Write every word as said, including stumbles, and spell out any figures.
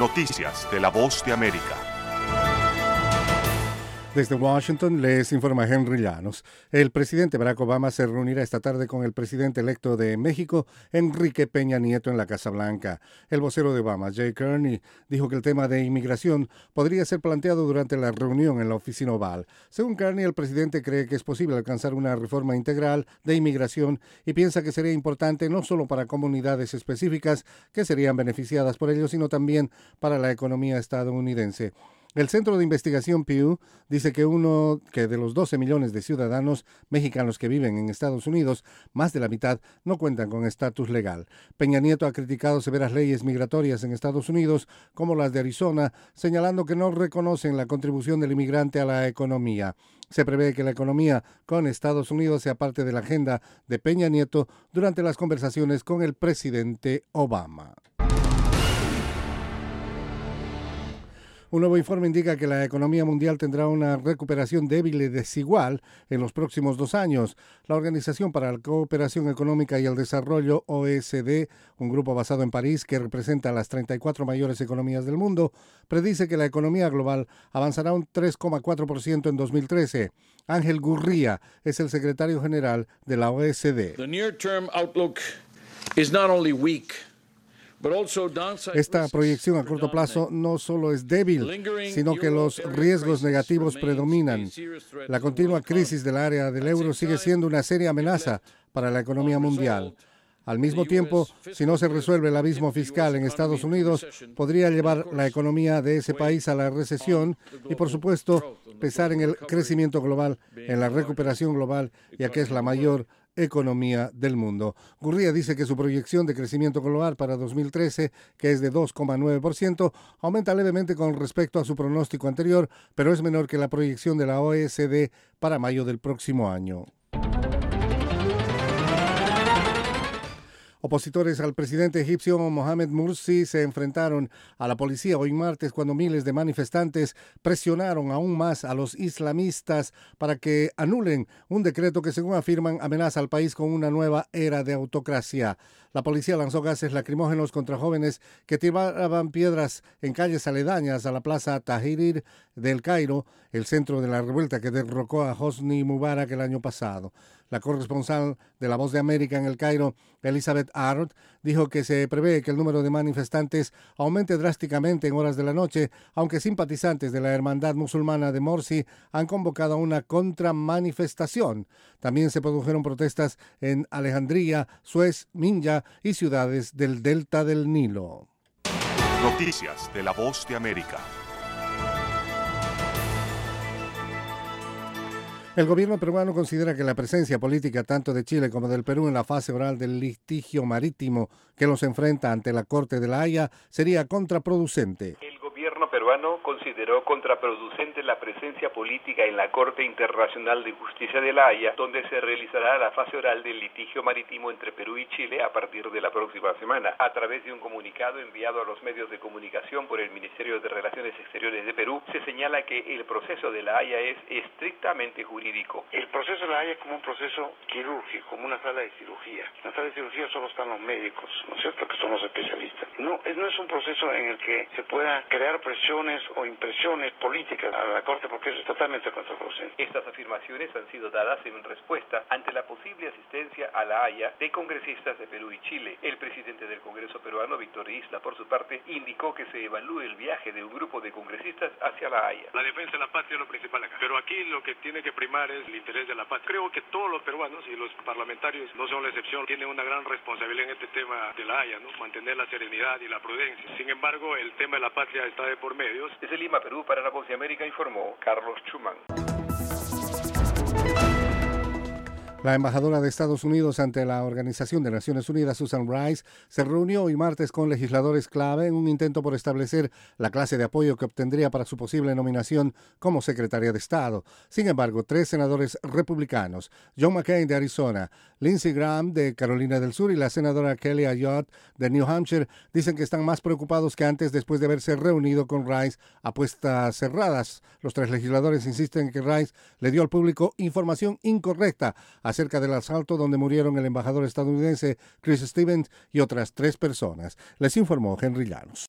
Noticias de La Voz de América. Desde Washington les informa Henry Llanos. El presidente Barack Obama se reunirá esta tarde con el presidente electo de México, Enrique Peña Nieto, en la Casa Blanca. El vocero de Obama, Jay Carney, dijo que el tema de inmigración podría ser planteado durante la reunión en la oficina oval. Según Carney, el presidente cree que es posible alcanzar una reforma integral de inmigración y piensa que sería importante no solo para comunidades específicas que serían beneficiadas por ello, sino también para la economía estadounidense. El Centro de Investigación Pew dice que uno que de los doce millones de ciudadanos mexicanos que viven en Estados Unidos, más de la mitad no cuentan con estatus legal. Peña Nieto ha criticado severas leyes migratorias en Estados Unidos, como las de Arizona, señalando que no reconocen la contribución del inmigrante a la economía. Se prevé que la economía con Estados Unidos sea parte de la agenda de Peña Nieto durante las conversaciones con el presidente Obama. Un nuevo informe indica que la economía mundial tendrá una recuperación débil y desigual en los próximos dos años. La Organización para la Cooperación Económica y el Desarrollo, O E C D, un grupo basado en París que representa a las treinta y cuatro mayores economías del mundo, predice que la economía global avanzará un tres coma cuatro por ciento en dos mil trece. Ángel Gurría es el secretario general de la O E C D. The near-term outlook is not only weak. Esta proyección a corto plazo no solo es débil, sino que los riesgos negativos predominan. La continua crisis del área del euro sigue siendo una seria amenaza para la economía mundial. Al mismo tiempo, si no se resuelve el abismo fiscal en Estados Unidos, podría llevar la economía de ese país a la recesión y, por supuesto, pesar en el crecimiento global, en la recuperación global, ya que es la mayor economía del mundo. Gurría dice que su proyección de crecimiento global para dos mil trece, que es de dos coma nueve por ciento, aumenta levemente con respecto a su pronóstico anterior, pero es menor que la proyección de la O E C D para mayo del próximo año. Opositores al presidente egipcio Mohamed Morsi se enfrentaron a la policía hoy martes cuando miles de manifestantes presionaron aún más a los islamistas para que anulen un decreto que, según afirman, amenaza al país con una nueva era de autocracia. La policía lanzó gases lacrimógenos contra jóvenes que tiraban piedras en calles aledañas a la plaza Tahrir del Cairo, el centro de la revuelta que derrocó a Hosni Mubarak el año pasado. La corresponsal de La Voz de América en el Cairo, Elizabeth Arndt, dijo que se prevé que el número de manifestantes aumente drásticamente en horas de la noche, aunque simpatizantes de la Hermandad Musulmana de Morsi han convocado a una contramanifestación. También se produjeron protestas en Alejandría, Suez, Minya y ciudades del delta del Nilo. Noticias de La Voz de América. El gobierno peruano considera que la presencia política tanto de Chile como del Perú en la fase oral del litigio marítimo que los enfrenta ante la Corte de La Haya sería contraproducente. El gobierno peruano consideró contraproducente la presencia política en la Corte Internacional de Justicia de La Haya, donde se realizará la fase oral del litigio marítimo entre Perú y Chile a partir de la próxima semana. A través de un comunicado enviado a los medios de comunicación por el Ministerio de Relaciones Exteriores de Perú, se señala que el proceso de La Haya es estrictamente jurídico. El proceso de La Haya es como un proceso quirúrgico, como una sala de cirugía. En la sala de cirugía solo están los médicos, ¿no es cierto?, que son los especialistas. No, no es un proceso en el que se pueda crear presiones o impresiones políticas a la Corte, porque eso es totalmente contraproducente. Estas afirmaciones han sido dadas en respuesta ante la posible asistencia a La Haya de congresistas de Perú y Chile. El presidente del Congreso peruano, Víctor Isla, por su parte, indicó que se evalúe el viaje de un grupo de congresistas hacia La Haya. La defensa de la patria es lo principal acá, pero aquí lo que tiene que primar es el interés de la patria. Creo que todos los peruanos y los parlamentarios no son la excepción, tienen una gran responsabilidad en este tema de La Haya, ¿no? Mantener la serenidad y la prudencia. Sin embargo, el tema de la patria está de por medio. Desde Lima, Perú, para La Voz de América, informó Carlos Schumann. La embajadora de Estados Unidos ante la Organización de Naciones Unidas, Susan Rice, se reunió hoy martes con legisladores clave en un intento por establecer la clase de apoyo que obtendría para su posible nominación como secretaria de Estado. Sin embargo, tres senadores republicanos, John McCain de Arizona, Lindsey Graham de Carolina del Sur y la senadora Kelly Ayotte de New Hampshire, dicen que están más preocupados que antes después de haberse reunido con Rice a puertas cerradas. Los tres legisladores insisten en que Rice le dio al público información incorrecta acerca del asalto donde murieron el embajador estadounidense Chris Stevens y otras tres personas. Les informó Henry Llanos.